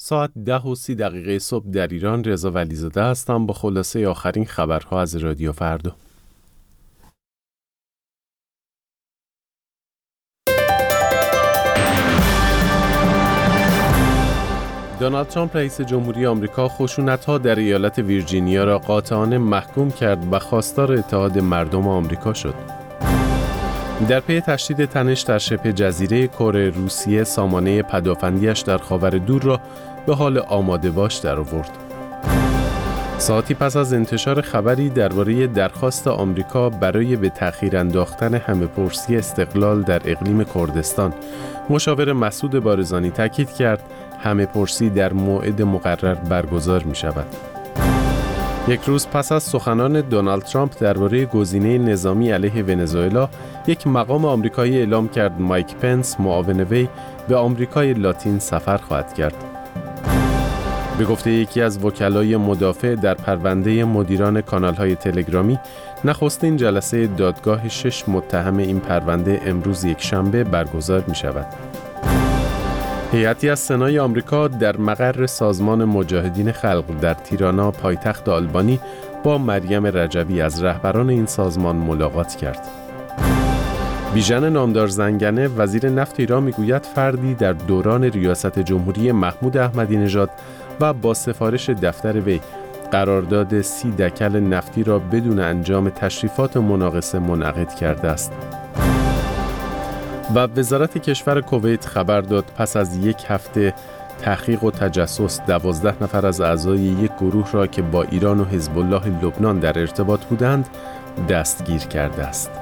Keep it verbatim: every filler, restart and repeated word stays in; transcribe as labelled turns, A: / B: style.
A: ساعت ده و سی دقیقه صبح در ایران. رضا ولیزاده هستم با خلاصه آخرین خبرها از رادیو فردا. دونالد ترامپ رئیس جمهوری آمریکا خشونت‌ها در ایالت ویرجینیا را قاطعانه محکوم کرد و خواستار اتحاد مردم آمریکا شد. در پی تشدید تنش در شبه جزیره کره، روسیه سامانه پدافندیش در خاور دور را به حال آماده باش در آورد. ساعتی پس از انتشار خبری درباره درخواست آمریکا برای به تأخیر انداختن همه‌پرسی استقلال در اقلیم کردستان، مشاور مسعود بارزانی تاکید کرد همه‌پرسی در موعد مقرر برگزار می شود. یک روز پس از سخنان دونالد ترامپ درباره گزینه نظامی علیه ونزوئلا، یک مقام آمریکایی اعلام کرد مایک پنس معاون وی به آمریکای لاتین سفر خواهد کرد. به گفته یکی از وکلای مدافع در پرونده مدیران کانال‌های تلگرامی، نخستین جلسه دادگاه شش متهم این پرونده امروز یکشنبه برگزار می شود. هیئتی از سنای آمریکا در مقر سازمان مجاهدین خلق در تیرانا پایتخت آلبانی با مریم رجبی از رهبران این سازمان ملاقات کرد. بیژن نامدار زنگنه وزیر نفت ایران میگوید فردی در دوران ریاست جمهوری محمود احمدی نژاد و با سفارش دفتر وی قرارداد سی دکل نفتی را بدون انجام تشریفات مناقصه منعقد کرده است. و وزارت کشور کویت خبر داد پس از یک هفته تحقیق و تجسس، دوازده نفر از اعضای یک گروه را که با ایران و حزب الله لبنان در ارتباط بودند دستگیر کرده است.